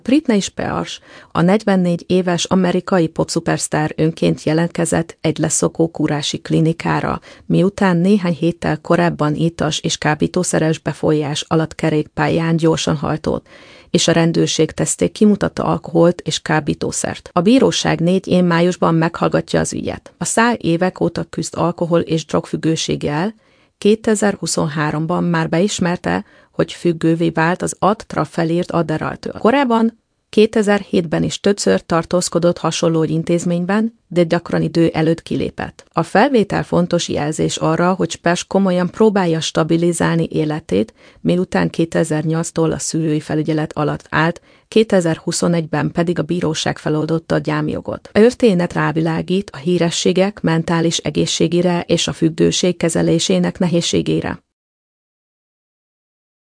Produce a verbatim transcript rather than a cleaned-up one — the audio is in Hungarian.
Britney Spears, a negyvennégy éves amerikai popszupersztár önként jelentkezett egy leszokókúrási klinikára, miután néhány héttel korábban itas és kábítószeres befolyás alatt kerékpályán gyorsan hajtott, és a rendőrség tesztjén kimutatta alkoholt és kábítószert. A bíróság négy év májusban meghallgatja az ügyet. A szár évek óta küzd alkohol- és drogfüggőséggel, kétezer-huszonháromban már beismerte, hogy függővé vált az Adderall felírt Adderalltől. Korábban kétezer-hétben is többször tartózkodott hasonló intézményben, de gyakran idő előtt kilépett. A felvétel fontos jelzés arra, hogy Spears komolyan próbálja stabilizálni életét, miután kétezer-nyolctól a szülői felügyelet alatt állt, kétezer-huszonegyben pedig a bíróság feloldotta a gyámjogot. A történet rávilágít a hírességek mentális egészségére és a függőség kezelésének nehézségére.